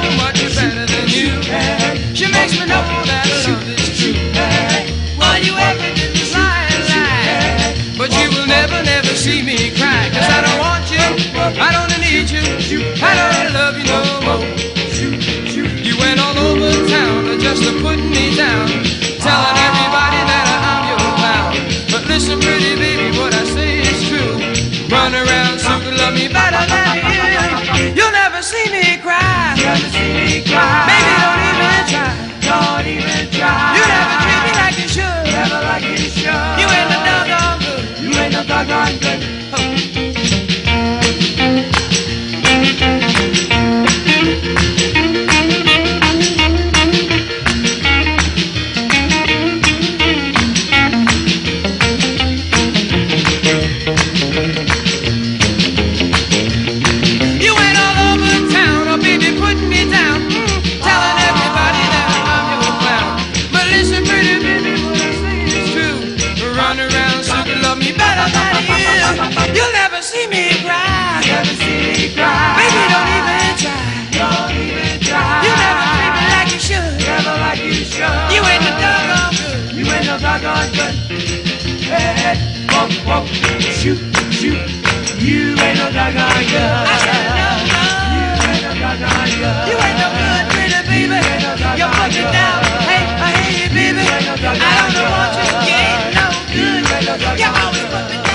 much better than you. She makes me know that love is true. Well, you ever did this lie, but you will never, never see me cry. 'Cause I don't want you, I don't need you, I don't love you no more. You went all over town just to put me down, telling everybody that I'm your clown. But listen, pretty baby, what I say is true. Run around so you love me better than you. You'll never see me cry. Baby, don't even try. You never treat me like you should. You ain't no doggone good. You went all over town, oh baby, putting me down, telling everybody that I'm your clown. But listen, pretty baby, what I say is true. Run around so you love me better than you. You'll never see me cry. Baby, don't even try. You never treat me like you should. You ain't no doggone good. Hey, walk, shoot. You ain't no doggone good. I said no. You ain't no good, pretty baby. You're fucking down. Hey, baby. I don't want you. You ain't no good. You always put me down.